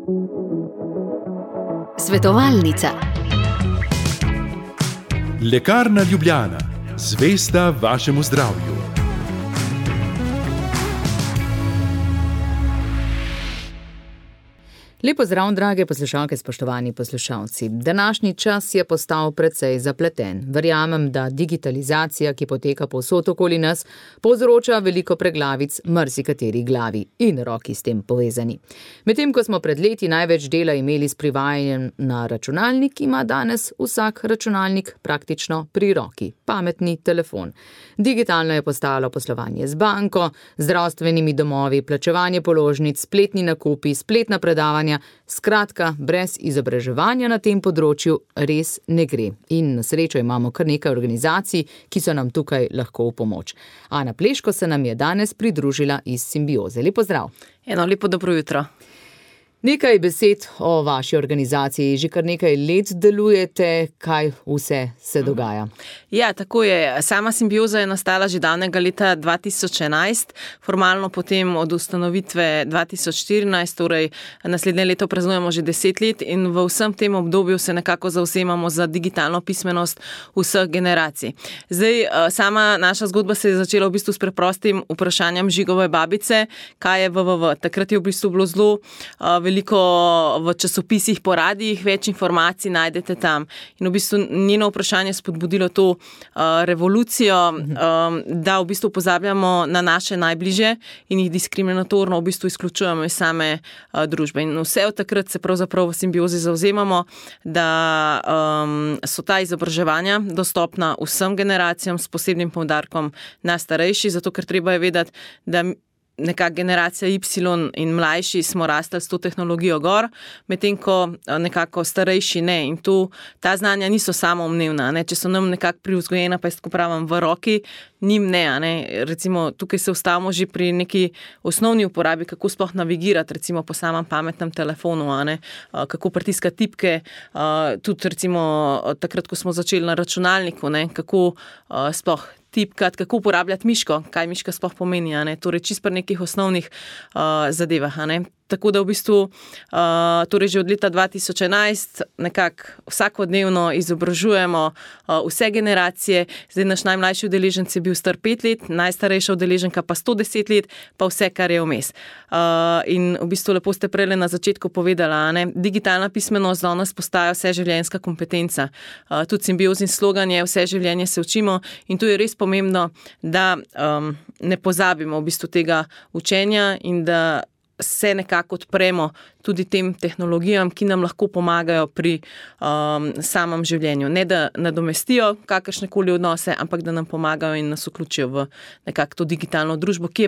Svetovalnica. Lekarna Ljubljana, zvesta vašemu zdravju. Lep pozdrav, drage poslušalke, spoštovani poslušalci. Današnji čas je postal precej zapleten. Verjamem, da digitalizacija, ki poteka povsod okoli nas, povzroča veliko preglavic marsikateri glavi in roki s tem povezani. Medtem ko smo pred leti največ dela imeli s privajanjem na računalnik, ima danes vsak računalnik praktično pri roki, pametni telefon. Digitalno je postalo poslovanje z banko, zdravstvenimi domovi, plačevanje položnic, spletni nakupi, spletna predavanja. Skratka, brez izobraževanja na tem področju res ne gre. In na srečo imamo kar nekaj organizacij, ki so nam tukaj lahko v pomoč. Ana Pleško se nam je danes pridružila iz Simbioze. Lep pozdrav. Lepo dobro jutro. Nekaj besed o vaši organizaciji. Že kar nekaj let delujete, kaj vse se dogaja? Ja, tako je. Sama Simbioza je nastala že davnega leta 2011, formalno potem od ustanovitve 2014, torej naslednje leto praznujemo že 10 let in v vsem tem obdobju se nekako zavzemamo za digitalno pismenost vseh generacij. Zdaj, sama naša zgodba se je začela v bistvu s preprostim vprašanjem Žigove babice, kaj je www. Takrat je v bistvu bilo zelo veliko v časopisih, po radijih, več informacij najdete tam. In v bistvu njeno vprašanje spodbudilo to revolucijo, da v bistvu pozabljamo na naše najbližje in jih diskriminatorno v bistvu izključujemo iz same družbe. In vse od takrat se pravzaprav v Simbiozi zavzemamo, da so ta izobraževanja dostopna vsem generacijam s posebnim poudarkom na starejši, zato ker treba je vedeti, da nekako generacija Y in mlajši smo rastli s to tehnologijo gor, medtem ko nekako starejši ne. In ta znanja niso samoumevna, ne. Če so nam nekako privzgojena, pa jaz tako pravim, v roki, njim ne. Recimo, tukaj se ustavimo že pri neki osnovni uporabi, kako sploh navigirati, recimo po samem pametnem telefonu, kako pritiskati tipke, tudi recimo takrat, ko smo začeli na računalniku, kako sploh tipkati, kako uporabljati miško, kaj miška sploh pomeni, torej čisto pri nekih osnovnih zadevah. Tako da v bistvu torej že od leta 2011 nekako vsakodnevno izobražujemo vse generacije. Zdaj naš najmlajši udeleženec je bil star 5 let, najstarejša udeleženka pa 110 let, pa vse, kar je vmes. In v bistvu lepo ste prej na začetku povedala, digitalna pismenost za nas postaja vseživljenjska kompetenca. Tudi Simbiozin slogan je vse življenje se učimo in tu je res pomembno, da ne pozabimo v bistvu tega učenja in da se nekako odpremo tudi tem tehnologijam, ki nam lahko pomagajo pri samem življenju. Ne da nadomestijo kakršnekoli odnose, ampak da nam pomagajo in nas vključijo v nekako to digitalno družbo, ki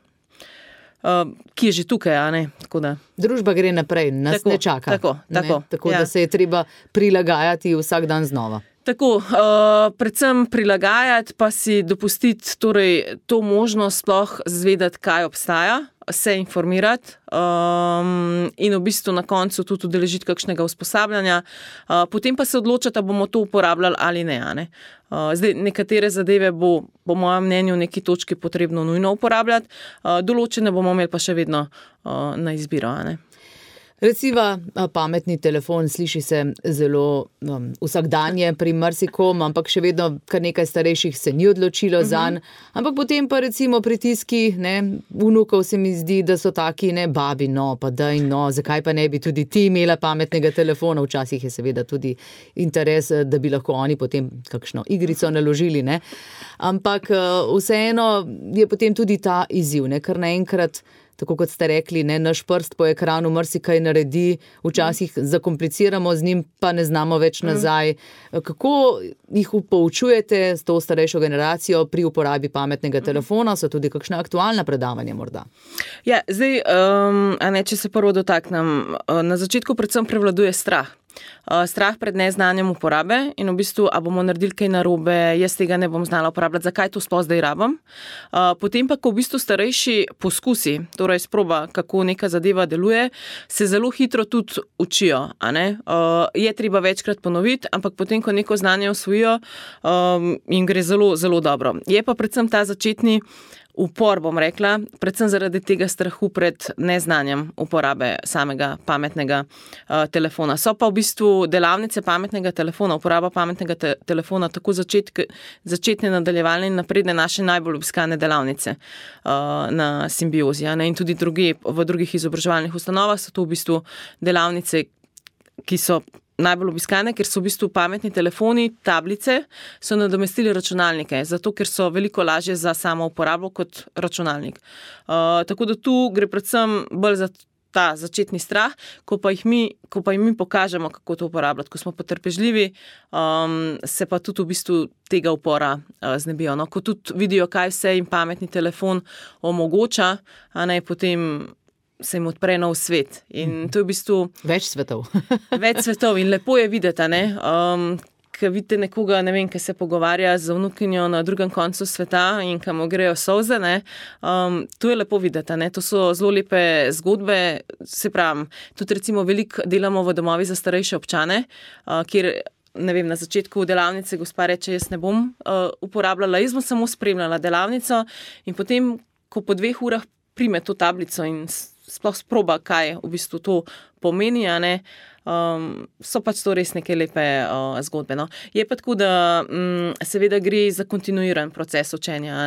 je že tukaj, tako da. Družba gre naprej, nas ne čaka. Tako da se je treba prilagajati vsak dan znova. Tako, predvsem prilagajati, pa si dopustiti torej to možnost sploh zvedeti, kaj obstaja, se informirati in v bistvu na koncu tudi udeležiti kakšnega usposabljanja, potem pa se odločiti, da bomo to uporabljali ali ne. Zdaj, nekatere zadeve bo po mojem mnenju v neki točki potrebno nujno uporabljati, določene bomo imeli pa še vedno na izbiro, Recimo, pametni telefon sliši se zelo vsakdanje pri marsikom, ampak še vedno kar nekaj starejših se ni odločilo zanj. Ampak potem pa recimo pritiski vnukov se mi zdi, da so taki, babi, zakaj pa ne bi tudi ti imela pametnega telefona. Včasih je seveda tudi interes, da bi lahko oni potem kakšno igrico naložili, Ampak vseeno je potem tudi ta izziv, ker naenkrat, tako kot ste rekli, naš prst po ekranu marsikaj naredi, včasih zakompliciramo z njim, pa ne znamo več nazaj. Kako jih poučujete s to starejšo generacijo pri uporabi pametnega telefona? So tudi kakšna aktualna predavanja morda? Ja, zdaj, če se prvo dotaknem, na začetku predvsem prevladuje strah. Strah pred neznanjem uporabe in v bistvu, a bomo naredili kaj narobe, jaz tega ne bom znala uporabljati, zakaj to sploh zdaj rabim. Potem pa, ko v bistvu starejši poskusi, torej sproba, kako neka zadeva deluje, se zelo hitro tudi učijo. Je treba večkrat ponoviti, ampak potem, ko neko znanje osvojijo, jim gre zelo, zelo dobro. Je pa predvsem ta začetni upor, bom rekla, predvsem zaradi tega strahu pred neznanjem uporabe samega pametnega telefona. So pa v bistvu delavnice pametnega telefona, uporaba pametnega telefona, tako začetne, nadaljevanje in napredne naše najbolj obiskane delavnice na Simbiozi. In tudi v drugih izobraževalnih ustanovah so to v bistvu delavnice, ki so najbolj obiskane, ker so v bistvu pametni telefoni, tablice, so nadomestili računalnike, zato ker so veliko lažje za samo uporabo kot računalnik. Tako da tu gre predvsem bolj za ta začetni strah, ko pa jim mi pokažemo, kako to uporabljati, ko smo potrpežljivi, se pa tudi v bistvu tega upora znebijo. Ko tudi vidijo, kaj vse jim pametni telefon omogoča, potem se jim odpre nov svet. In to je v bistvu več svetov. Več svetov in lepo je videti, ko vidite nekoga, ne vem, ki se pogovarja z vnukinjo na drugem koncu sveta in kam grejo solze, to je lepo videti, to so zelo lepe zgodbe, se pravim, tudi recimo veliko delamo v domovi za starejše občane, kjer ne vem, na začetku delavnice gospa reče, jaz ne bom uporabljala, jaz bom samo spremljala delavnico in potem, ko po 2 urah prime to tablico in sploh sproba, kaj v bistvu to pomeni, so pač to res neke lepe zgodbe. Je pa tako, da seveda gre za kontinuiran proces učenja.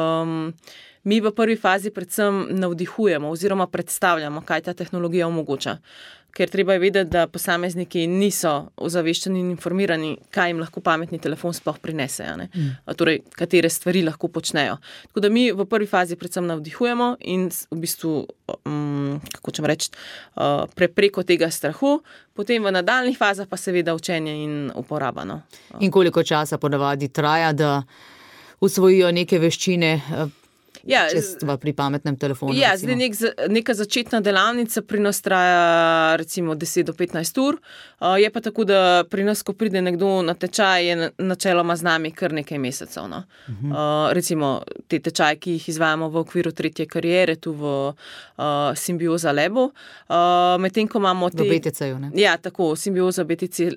Mi v prvi fazi predvsem navdihujemo oziroma predstavljamo, kaj ta tehnologija omogoča. Ker treba je vedeti, da posamezniki niso ozaveščeni in informirani, kaj jim lahko pametni telefon sploh prinese, torej, katere stvari lahko počnejo. Tako da mi v prvi fazi predvsem navdihujemo in v bistvu, kako čem reči, preko tega strahu, potem v nadaljnih fazah pa seveda učenje in uporaba. In koliko časa ponavadi traja, da usvojijo neke veščine, če stva pri pametnem telefonu? Ja, zdaj neka začetna delavnica pri nas traja recimo 10 do 15 ur. Je pa tako, da pri nas, ko pride nekdo na tečaj, je načeloma z nami kar nekaj mesecev. Recimo te tečaje, ki jih izvajamo v okviru 3. kariere, tu v Simbioza Labu. Medtem, ko imamo v BTC-ju, ne? Ja, tako, Simbioza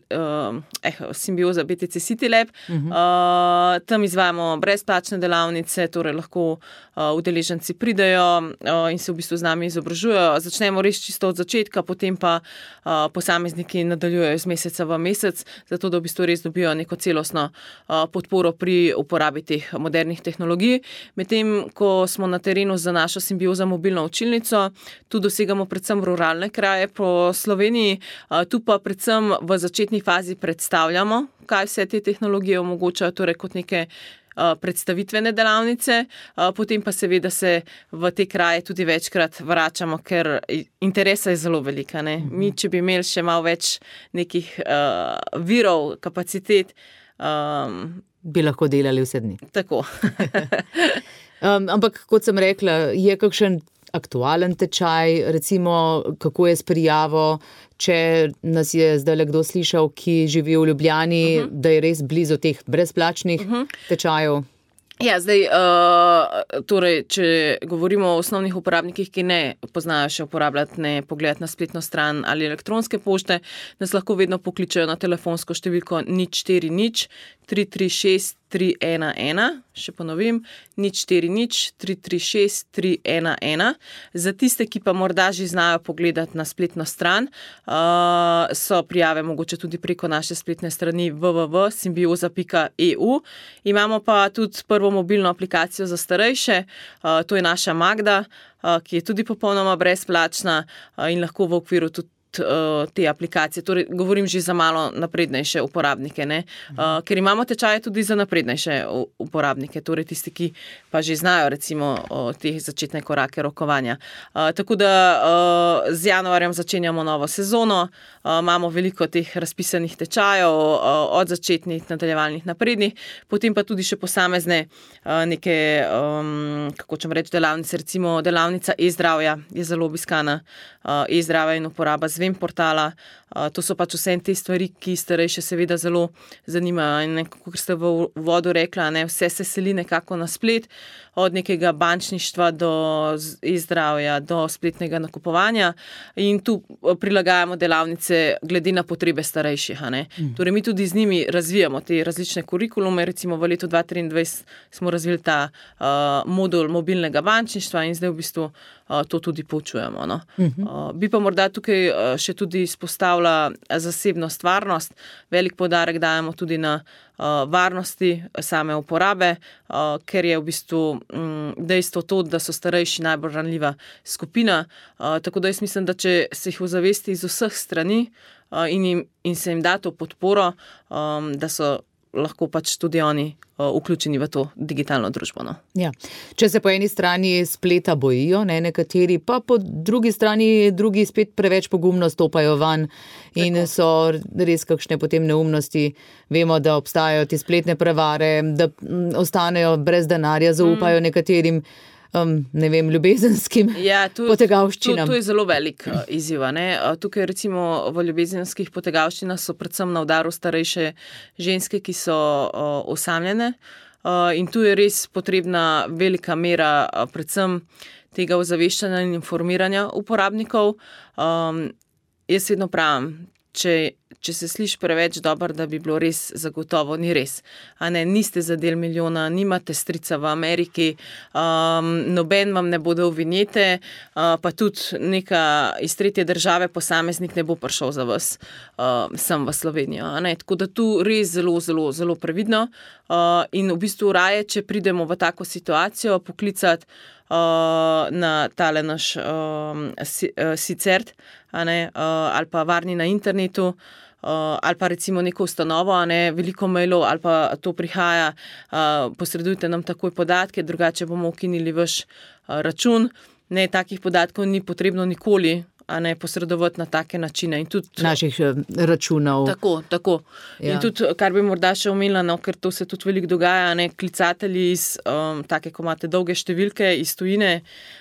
BTC City Lab. Tam izvajamo brezplačne delavnice, torej lahko udeleženci pridejo in se v bistvu z nami izobražujejo. Začnemo res čisto od začetka, potem pa posamezniki nadaljujejo iz meseca v mesec, zato da v bistvu res dobijo neko celostno podporo pri uporabi teh modernih tehnologij. Medtem, ko smo na terenu za našo Simbioza mobilno učilnico, tu dosegamo predvsem ruralne kraje po Sloveniji, tu pa predvsem v začetni fazi predstavljamo, kaj vse te tehnologije omogočajo, torej kot neke predstavitvene delavnice, potem pa seveda se v te kraje tudi večkrat vračamo, ker interesa je zelo velika. Mi, če bi imeli še malo več nekih virov, kapacitet, bi lahko delali vse dni. Tako. Ampak, kot sem rekla, je kakšen aktualen tečaj, recimo, kako je s prijavo, če nas je zdaj kdo slišal, ki živi v Ljubljani, da je res blizu teh brezplačnih tečajev? Ja, zdaj, torej, če govorimo o osnovnih uporabnikih, ki ne poznajo še uporabljati, ne pogledati na spletno stran ali elektronske pošte, nas lahko vedno pokličajo na telefonsko številko 040 336 311, še ponovim, 040 336 311. Za tiste, ki pa morda že znajo pogledati na spletno stran, so prijave mogoče tudi preko naše spletne strani www.simbioza.eu. Imamo pa tudi prvo mobilno aplikacijo za starejše, to je naša Magda, ki je tudi popolnoma brezplačna in lahko v okviru tudi te aplikacije, torej govorim že za malo naprednejše uporabnike, ker imamo tečaje tudi za naprednejše uporabnike, torej tisti, ki pa že znajo recimo te začetne korake rokovanja. Tako da z januarjem začenjamo novo sezono, imamo veliko teh razpisanih tečajev, od začetnih, nadaljevalnih, naprednih, potem pa tudi še posamezne neke, kako čem reči, delavnice, recimo delavnica e-zdravja je zelo obiskana, e-zdravja in uporaba Zvem portala. To so pač vse te stvari, ki starejše seveda zelo zanimajo. In kot ste v uvodu rekla, vse se seli nekako na splet, od nekega bančništva do e-zdravja, do spletnega nakupovanja in tu prilagajamo delavnice glede na potrebe starejših. Torej mi tudi z njimi razvijamo te različne kurikulume, recimo v letu 2023 smo razvili ta modul mobilnega bančništva in zdaj v bistvu to tudi poučujemo. Bi pa morda tukaj še tudi izpostavila zasebnost, varnost. Velik poudarek dajemo tudi na varnosti same uporabe, ker je v bistvu dejstvo to, da so starejši najbolj ranljiva skupina. Tako da jaz mislim, da če se jih ozavesti iz vseh strani in se jim da to podporo, da so lahko pač tudi oni vključeni v to digitalno družbo. Ja. Če se po eni strani spleta bojijo, nekateri, pa po drugi strani drugi spet preveč pogumno stopajo van in so res kakšne potem neumnosti. Vemo, da obstajajo te spletne prevare, da ostanejo brez denarja, zaupajo nekaterim ljubezenskim potegavščinam. To je zelo velik izziv. Tukaj recimo v ljubezenskih potegavščinah so predvsem na udaru starejše ženske, ki so osamljene in tu je res potrebna velika mera predvsem tega ozaveščanja in informiranja uporabnikov. Jaz vedno pravim, če se sliši preveč dobro, da bi bilo res, zagotovo ni res. Niste za del milijona, nimate strica v Ameriki, noben vam ne bo dal vinjete, pa tudi neka iz tretje države posameznik ne bo prišel za vas sem v Slovenijo. Tako da tu res zelo, zelo, zelo previdno in v bistvu raje, če pridemo v tako situacijo, poklicati na tale naš SICERT ali pa varni na internetu ali pa recimo neko ustanovo, veliko mailov ali pa to prihaja, posredujte nam takoj podatke, drugače bomo ukinili vaš račun. Takih podatkov ni potrebno nikoli posredovati na take načine. In tudi naših računov. Tako. Ja. In tudi, kar bi morda še omenila, ker to se tudi veliko dogaja, klicatelji iz take, ko imate dolge številke iz tujine,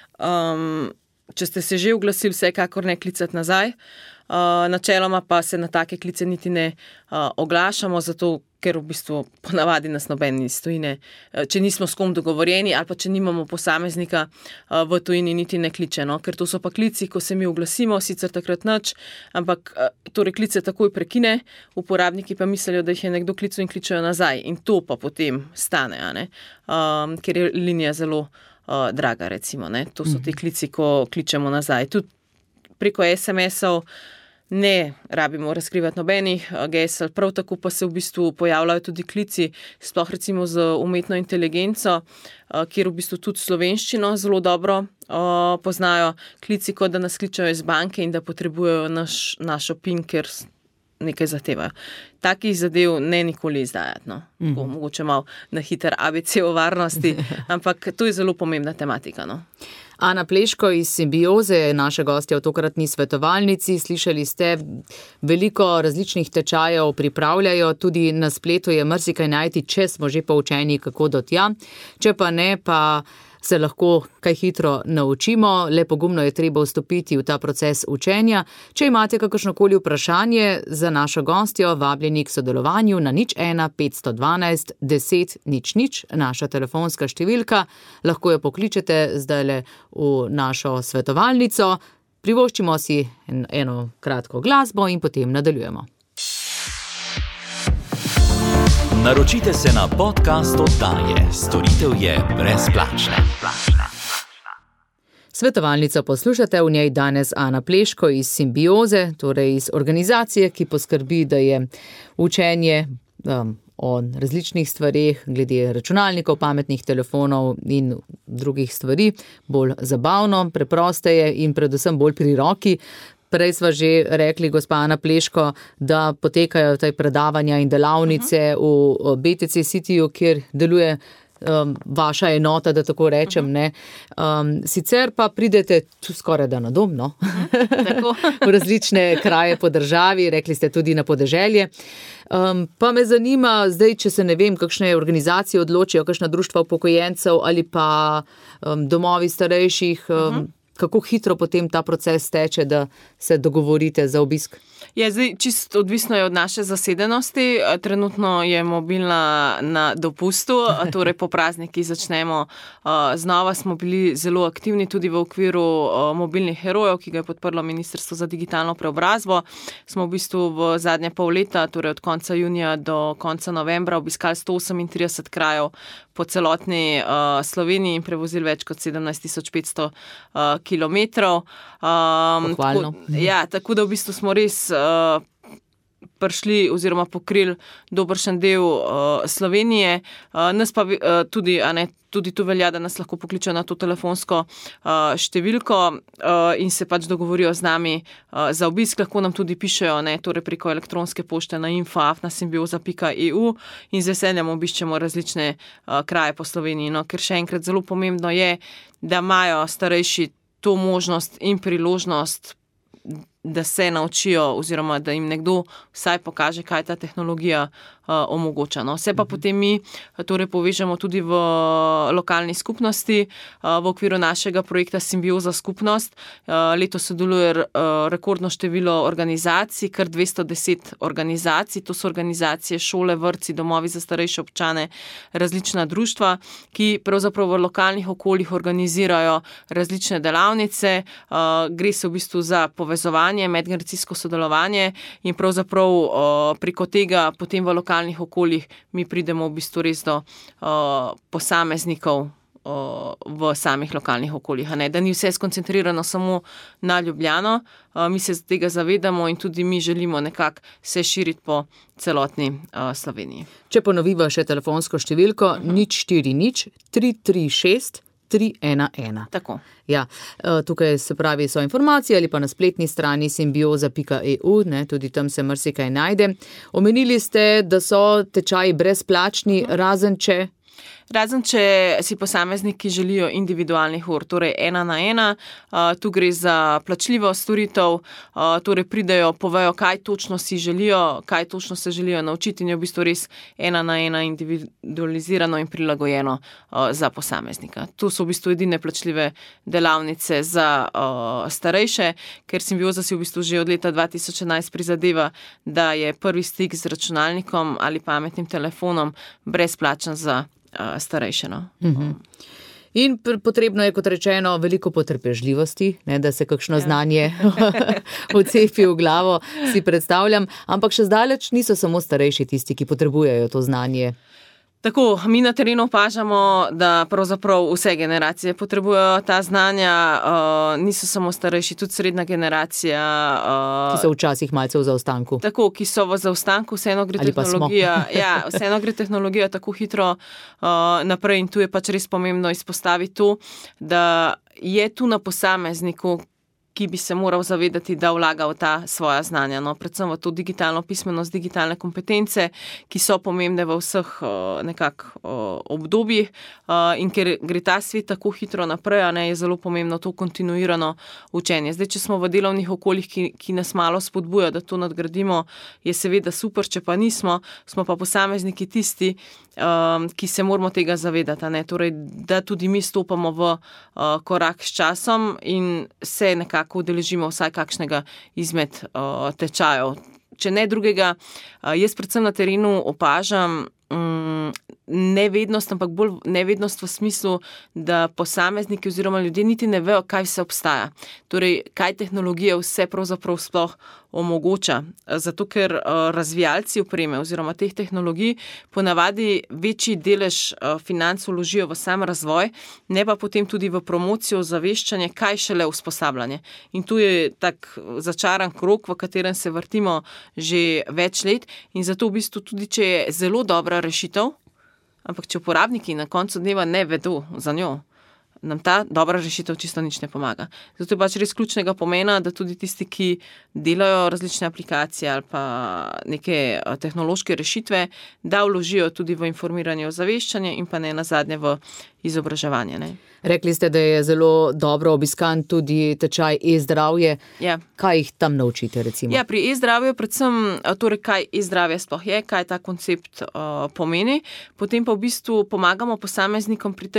če ste se že oglasili, vsekakor ne klicati nazaj. Načeloma pa se na take klice niti ne oglašamo, zato ker v bistvu ponavadi nas noben iz tujine, če nismo s kom dogovorjeni ali pa če nimamo posameznika v tujini, niti ne kliče. Ker to so pa klici, ko se mi oglasimo, sicer takrat nič, ampak torej klice takoj prekine, uporabniki pa mislijo, da jih je nekdo klical in kličejo nazaj in to pa potem stane, ker je linija zelo draga, recimo. To so ti klici, ko kličemo nazaj. Tudi preko SMS-ov ne rabimo razkrivati nobenih gesel, prav tako pa se v bistvu pojavljajo tudi klici, sploh recimo z umetno inteligenco, kjer v bistvu tudi slovenščino zelo dobro poznajo, klici, kot da nas kličajo iz banke in da potrebujejo našo PIN, ker nekaj zahtevajo. Takih zadev ne nikoli izdajati. Mogoče malo na hiter ABC o varnosti, ampak to je zelo pomembna tematika. Ana Pleško iz Simbioze je naša gostja v tokratni svetovalnici. Slišali ste, veliko različnih tečajev pripravljajo, tudi na spletu je marsikaj najti, če smo že poučeni, kako do tja. Če pa ne, pa se lahko kaj hitro naučimo, le pogumno je treba vstopiti v ta proces učenja. Če imate kakršnokoli vprašanje za našo gostjo, vabljeni k sodelovanju na 01 512 10 00, naša telefonska številka, lahko jo pokličete zdajle v našo svetovalnico, privoščimo si eno kratko glasbo in potem nadaljujemo. Naročite se na podcast oddaje. Storitev je brezplačna. Svetovalnico poslušate, v njej danes Ana Pleško iz Simbioze, torej iz organizacije, ki poskrbi, da je učenje o različnih stvareh, glede računalnikov, pametnih telefonov in drugih stvari, bolj zabavno, preprosteje in predvsem bolj pri roki. Prej sva že rekli, gospa Ana Pleško, da potekajo taj predavanja in delavnice v BTC Cityju, kjer deluje vaša enota, da tako rečem. Sicer pa pridete tu skoraj da na dom, v različne kraje po državi, rekli ste tudi na podeželje. Pa me zanima zdaj, če se ne vem, kakšne organizacije odločijo, kakšna društva upokojencev ali pa domovi starejših, kako hitro potem ta proces teče, da se dogovorite za obisk? Zdaj čisto odvisno je od naše zasedenosti. Trenutno je mobilna na dopustu, torej po praznikih začnemo znova. Smo bili zelo aktivni tudi v okviru mobilnih herojev, ki ga je podprlo Ministrstvo za digitalno preobrazbo. Smo v bistvu v zadnje pol leta, torej od konca junija do konca novembra, obiskali 138 krajev po celotni Sloveniji in prevozili več kot 17.500 kilometrov. Pohvalno. Tako da v bistvu smo res prišli oziroma pokrili dobršen del Slovenije. Nas pa tudi tu velja, da nas lahko pokličejo na to telefonsko številko in se pač dogovorijo z nami za obisk. Lahko nam tudi pišejo, torej preko elektronske pošte na info@symbioza.eu in z veseljem obiščemo različne kraje po Sloveniji. No, ker še enkrat zelo pomembno je, da imajo starejši to možnost in priložnost, da se naučijo oziroma da jim nekdo vsaj pokaže, kaj ta tehnologija omogoča. No. Vse pa potem mi torej povežemo tudi v lokalni skupnosti v okviru našega projekta Symbioza skupnost. Letos sodeluje rekordno število organizacij, kar 210 organizacij. To so organizacije, šole, vrtci, domovi za starejše občane, različna društva, ki pravzaprav v lokalnih okoljih organizirajo različne delavnice. Gre se v bistvu za povezovanje, medgeneracijsko sodelovanje in pravzaprav preko tega potem v lokalnih okoljih mi pridemo v bistvu res do posameznikov v samih lokalnih okoljih. Da ni vse skoncentrirano samo na Ljubljano, mi se tega zavedamo in tudi mi želimo nekako se širiti po celotni Sloveniji. Če ponoviva še telefonsko številko 040 336 311. Tako. Ja, tukaj se pravi so informacije ali pa na spletni strani symbioza.eu, tudi tam se marsikaj najde. Omenili ste, da so tečaji brezplačni, razen če si posamezniki želijo individualnih ur, torej 1 na 1, tu gre za plačljivo storitev, torej pridejo, povejo, kaj točno si želijo, kaj točno se želijo naučiti in je v bistvu res 1 na 1 individualizirano in prilagojeno za posameznika. Tu so v bistvu edine plačljive delavnice za starejše, ker Symbioza si v bistvu že od leta 2011 prizadeva, da je prvi stik z računalnikom ali pametnim telefonom brezplačen za starejše. In potrebno je, kot rečeno, veliko potrpežljivosti, da se kakšno znanje vcepi v glavo, si predstavljam, ampak še zdaleč niso samo starejši tisti, ki potrebujejo to znanje. Tako, mi na terenu opažamo, da pravzaprav vse generacije potrebujejo ta znanja, niso samo starejši, tudi srednja generacija. Ki so včasih malce v zaostanku. Tako, ki so v zaostanku, vseeno gre tehnologija tako hitro naprej in tu je pač res pomembno izpostaviti to, da je tu na posamezniku, ki bi se moral zavedati, da vlaga v ta svoja znanja. Predvsem v to digitalno pismenost, digitalne kompetence, ki so pomembne v vseh obdobjih. In ker gre ta svet tako hitro naprej, je zelo pomembno to kontinuirano učenje. Zdaj, če smo v delovnih okoljih, ki nas malo spodbuja, da to nadgradimo, je seveda super, če pa nismo, smo pa posamezniki tisti, ki se moramo tega zavedati. Torej, da tudi mi stopamo v korak s časom in se nekako udeležimo vsaj kakšnega izmed tečajev. Če ne drugega, jaz predvsem na terenu opažam nevednost, ampak bolj nevednost v smislu, da posamezniki oziroma ljudje niti ne vejo, kaj vse obstaja. Torej, kaj tehnologija vse pravzaprav sploh omogoča. Zato, ker razvijalci opreme oziroma teh tehnologij ponavadi večji delež financ vložijo v sam razvoj, ne pa potem tudi v promocijo, zaveščanje, kaj šele usposabljanje. In tu je tak začaran krog, v katerem se vrtimo že več let in zato v bistvu tudi, če je zelo dobra rešitev, ampak če uporabniki na koncu dneva ne vedo za njo, nam ta dobra rešitev čisto nič ne pomaga. Zato je pač res ključnega pomena, da tudi tisti, ki delajo različne aplikacije ali pa neke tehnološke rešitve, da vložijo tudi v informiranje, ozaveščanje in pa ne nazadnje v izobraževanje. Rekli ste, da je zelo dobro obiskan tudi tečaj e-zdravje. Ja. Kaj jih tam naučite, recimo? Ja, pri e-zdravju predvsem, torej kaj e-zdravje sploh je, kaj ta koncept pomeni. Potem pa v bistvu pomagamo posameznikom pri tej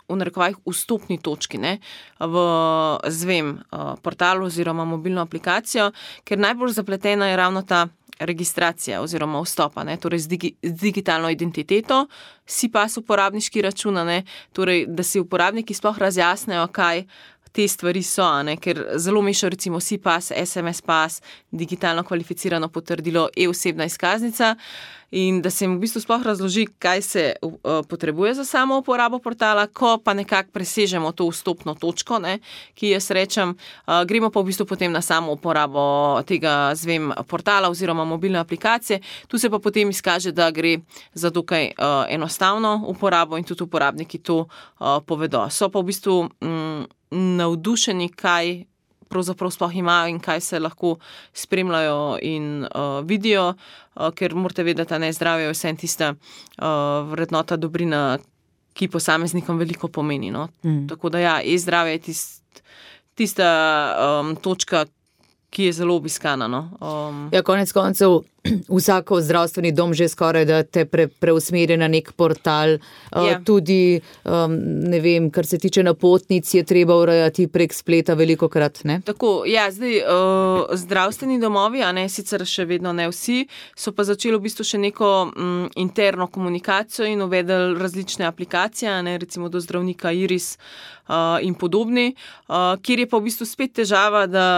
v narekovajih vstopni točki, ne, v zvem portal oziroma mobilno aplikacijo, ker najbolj zapletena je ravno ta registracija oziroma vstopa, ne, torej z digitalno identiteto, SIPAS uporabniški račun, ne, torej da si uporabniki sploh razjasnejo, kaj te stvari so, ne, ker zelo mešajo recimo SIPAS, SMS pas, digitalno kvalificirano potrdilo, e-osebna izkaznica in da se jim v bistvu sploh razloži, kaj se potrebuje za samo uporabo portala, ko pa nekako presežemo to vstopno točko, ne, ki jaz rečem, gremo pa v bistvu potem na samo uporabo tega zvem portala oziroma mobilne aplikacije. Tu se pa potem izkaže, da gre za dokaj enostavno uporabo in tudi uporabniki to povedo. So pa v bistvu navdušeni, kaj pravzaprav sploh imajo in kaj se lahko spremljajo in vidijo, ker morate vedeti, da zdravje je vse tista vrednota, dobrina, ki posameznikom veliko pomeni. No? Tako da ja, e-zdravje je tista točka, ki je zelo obiskana. No? Ja, konec koncev, vsako zdravstveni dom že skoraj da te preusmeri na nek portal, tudi, ne vem, kar se tiče napotnic, je treba urejati prek spleta velikokrat, ne? Tako, ja, zdaj zdravstveni domovi, a ne, sicer še vedno ne vsi, so pa začeli v bistvu še neko interno komunikacijo in uvedli različne aplikacije, a ne, recimo do zdravnika Iris in podobni, kjer je pa v bistvu spet težava, da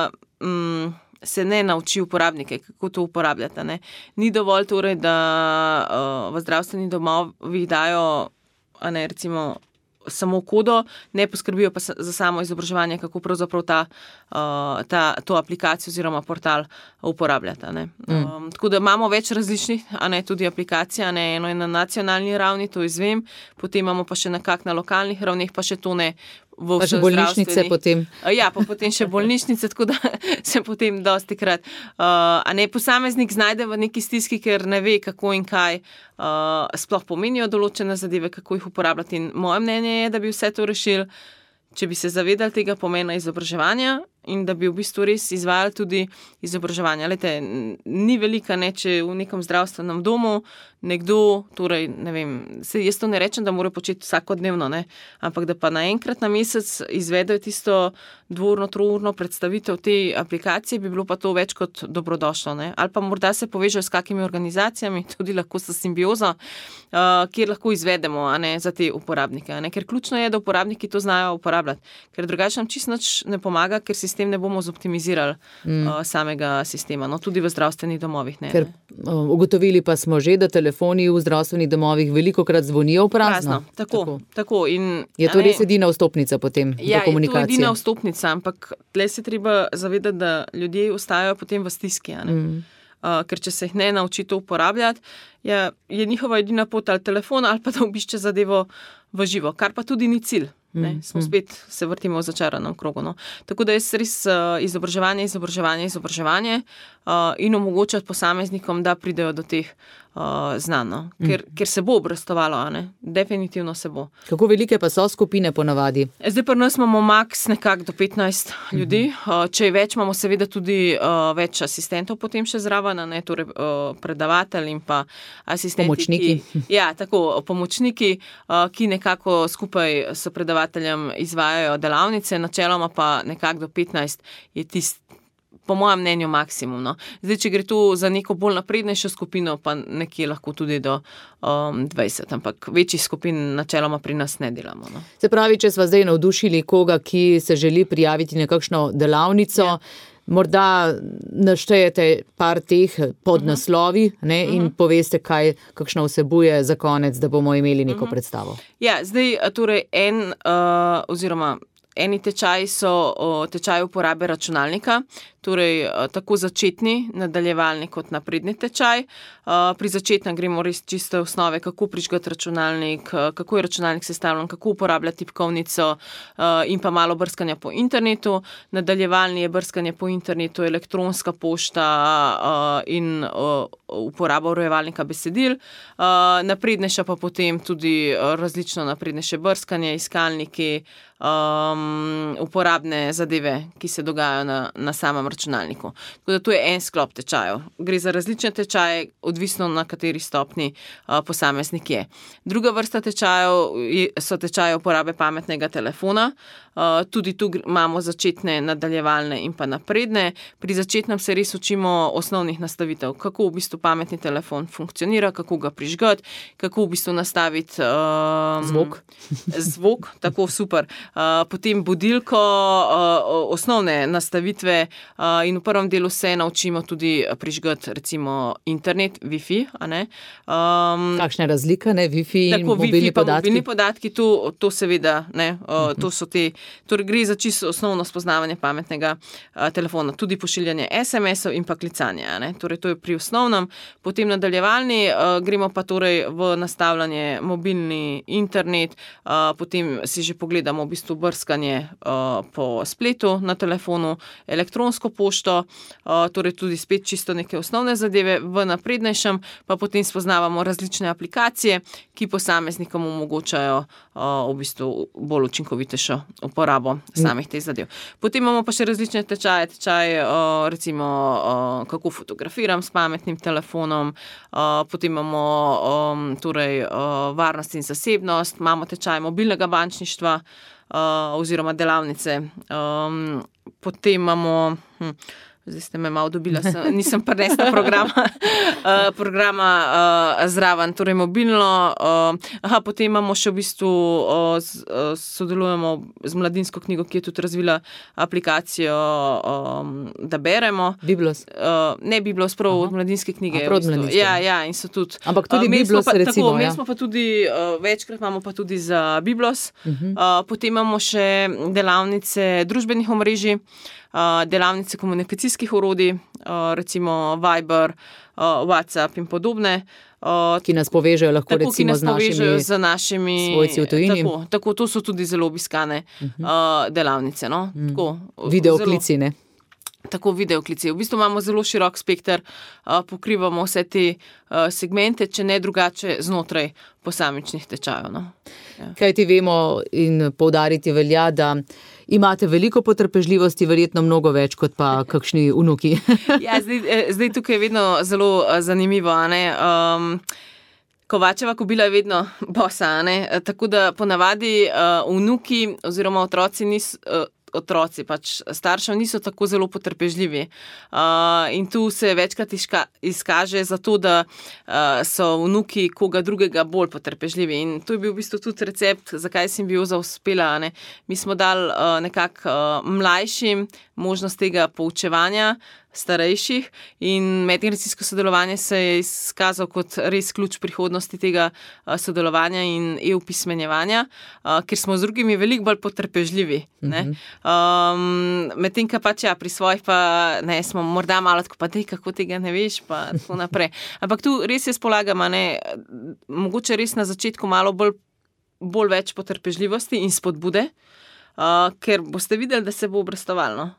se ne nauči uporabnike, kako to uporabljati. Ne. Ni dovolj torej, da v zdravstvenih domovih dajo, a ne, recimo, samo kodo, ne poskrbijo pa za samo izobraževanje, kako pravzaprav to aplikacijo oziroma portal uporabljati. Ne. Tako da imamo več različnih, a ne, tudi aplikacij, a ne, eno je na nacionalni ravni, to izvem, potem imamo pa še nekako na lokalnih ravneh, pa še to ne pa še bolnišnice potem. Ja, pa potem še bolnišnice, tako da se potem dosti krat a ne, posameznik znajde v neki stiski, ker ne ve, kako in kaj sploh pomenijo določene zadeve, kako jih uporabljati. In moje mnenje je, da bi vse to rešili, če bi se zavedali tega pomena izobraževanja in da bi v bistvu res izvajali tudi izobraževanje. Lejte, ni velika, ne, če v nekem zdravstvenem domu nekdo, torej, ne vem, jaz to ne rečem, da mora početi vsakodnevno, ne, ampak da pa naenkrat na mesec izvedejo tisto 2-urno, 3-urno predstavitev te aplikacije, bi bilo pa to več kot dobrodošlo, ne. Ali pa morda se povežejo s kakimi organizacijami, tudi lahko s Simbiozo, kjer lahko izvedemo, a ne, za te uporabnike, a ne, ker ključno je, da uporabniki to znajo uporabljati, ker drugače nam čisto nič ne pomaga, ker sistem ne bomo zoptimizirali samega sistema, no, tudi v zdravstvenih domovih. Ne, ker ugotovili pa smo že, da telefoni v zdravstvenih domovih velikokrat zvonijo v prazno. Tako. In, je to res edina vstopnica potem do komunikacije? Ja, je to edina vstopnica, ampak tle se treba zavedati, da ljudje ostajajo potem v stiski, a ne. Ker če se jih ne nauči to uporabljati, je njihova edina pot ali telefon ali pa da obišče zadevo v živo, kar pa tudi ni cilj. Ne, smo spet se vrtimo v začaranem krogu. No. Tako da je res izobraževanje in omogočati posameznikom, da pridejo do teh znanj, no. Ker se bo obrestovalo, a ne? Definitivno se bo. Kako velike pa so skupine ponavadi? Zdaj pri nas imamo maks nekako do 15 ljudi. Če je več, imamo seveda tudi več asistentov potem še zraven, a ne, torej predavatelj in pa asistenti. Pomočniki. Pomočniki, ki nekako skupaj s predavateljem izvajajo delavnice, načeloma pa nekako do 15 je po mojem mnenju maksimum. No. Zdaj, če gre tu za neko bolj naprednejšo skupino, pa nekje lahko tudi do 20, ampak večjih skupin načeloma pri nas ne delamo. No. Se pravi, če sva zdaj navdušili koga, ki se želi prijaviti na kakšno delavnico, morda naštejete par teh podnaslovi, ne, in poveste, kakšna vsebuje za konec, da bomo imeli neko predstavo. Ja, zdaj, torej eni tečaji so tečaji uporabe računalnika, torej tako začetni, nadaljevalni kot napredni tečaj. Pri začetnem gremo res čiste osnove, kako prižgati računalnik, kako je računalnik sestavljen, kako uporabljati tipkovnico in pa malo brskanja po internetu. Nadaljevalni je brskanje po internetu, elektronska pošta in uporabo urejevalnika besedil, naprednejša pa potem tudi različno naprednejše brskanje, iskalniki, uporabne zadeve, ki se dogajajo na samem računalniku. Tako da to je en sklop tečajev. Gre za različne tečaje, odvisno na kateri stopni posameznik je. Druga vrsta tečajev so tečaje uporabe pametnega telefona. Tudi tu imamo začetne, nadaljevalne in pa napredne. Pri začetnem se res učimo osnovnih nastavitev, kako v bistvu pametni telefon funkcionira, kako ga prižgati, kako v bistvu nastaviti zvok, tako super. Potem budilko, osnovne nastavitve in v prvem delu se naučimo tudi prižgati recimo internet, Wi-Fi, a ne. Kakšna je razlika, ne, Wi-Fi in mobilni podatki? Mobilni podatki, to seveda, ne, to so te, torej gre za čisto osnovno spoznavanje pametnega telefona, tudi pošiljanje SMS-ov in pa klicanje, a ne. Torej to je pri osnovnem, potem nadaljevalni, gremo pa torej v nastavljanje mobilni internet, potem si že pogledamo v bistvu brskanje po spletu na telefonu, elektronsko pošto, torej tudi spet čisto neke osnovne zadeve, v naprednejšem pa potem spoznavamo različne aplikacije, ki posameznikom omogočajo v bistvu bolj učinkovitejšo uporabo samih teh zadev. Potem imamo pa še različne tečaje, recimo kako fotografiram s pametnim telefonom, potem imamo torej varnost in zasebnost, imamo tečaj mobilnega bančništva, oziroma delavnice. Potem imamo, zdaj ste me malo dobila, nisem prinesla programa zraven, torej mobilno. Potem imamo še v bistvu, sodelujemo z Mladinsko knjigo, ki je tudi razvila aplikacijo, da beremo. Biblos? Ne Biblos, prav od Mladinske knjige. Prav od Mladinske. Ja, in so tudi. Ampak tudi Biblos recimo, ja. Smo pa tudi, večkrat imamo pa tudi za Biblos. Potem imamo še delavnice družbenih omrežij, delavnice komunikacijskih orodij, recimo Viber, WhatsApp in podobne. Ki nas povežejo lahko tako, recimo z našimi svojci v tujini. Tako, to so tudi zelo obiskane delavnice. No? Tako, videoklici, ne? Tako, videoklici. V bistvu imamo zelo širok spekter, pokrivamo vse te segmente, če ne drugače znotraj posamičnih tečajev. No? Ja. Kaj ti vemo in poudariti velja, da imate veliko potrpežljivosti, verjetno mnogo več kot pa kakšni vnuki. Ja, zdaj tukaj je vedno zelo zanimivo, a ne. Kovačeva kobila je vedno bosa, a ne. Tako da ponavadi vnuki oziroma otroci pač staršev niso tako zelo potrpežljivi. In tu se večkrat izkaže zato, da so vnuki koga drugega bolj potrpežljivi. In to je bil v bistvu tudi recept, zakaj Simbioza uspela. Ne? Mi smo dali nekako mlajšim možnost tega poučevanja starejših in medgeneracijsko sodelovanje se je izkazal kot res ključ prihodnosti tega sodelovanja in e-opismenjevanja, ker smo z drugimi veliko bolj potrpežljivi. Medtem, ka pač pri svojih pa ne, smo morda malo tako, pa dej, kako tega ne veš, pa tako naprej. Ampak tu res jaz polagam, ne, mogoče res na začetku malo bolj več potrpežljivosti in spodbude, ker boste videli, da se bo obrestovalo.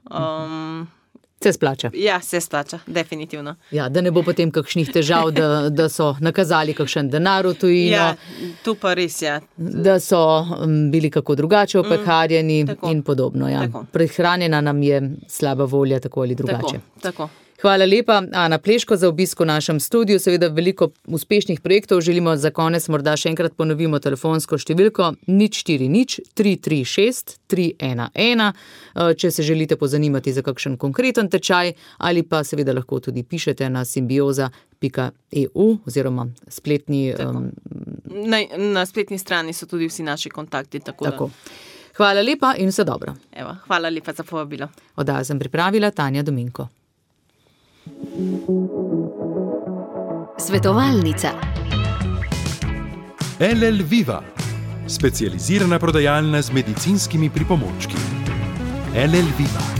Se splača. Ja, se splača, definitivno. Ja, da ne bo potem kakšnih težav, da so nakazali kakšen denar v tujino. Ja, tu pa res, ja. Da so bili kako drugače opeharjeni in podobno. Ja. Prehranjena nam je slaba volja, tako ali drugače. Tako. Hvala lepa, Ana Pleško, za obisk v našem studiu. Seveda veliko uspešnih projektov. Želimo za konec morda še enkrat ponovimo telefonsko številko 040 336 311. Če se želite pozanimati za kakšen konkreten tečaj ali pa seveda lahko tudi pišete na simbioza.eu oziroma spletni... Na spletni strani so tudi vsi naši kontakti. Tako. Hvala lepa in vse dobro. Evo, hvala lepa za povabilo. Oddajo sem pripravila Tanja Dominko. Svetovalnica. LL Viva, specializirana prodajalna z medicinskimi pripomočki. LL Viva.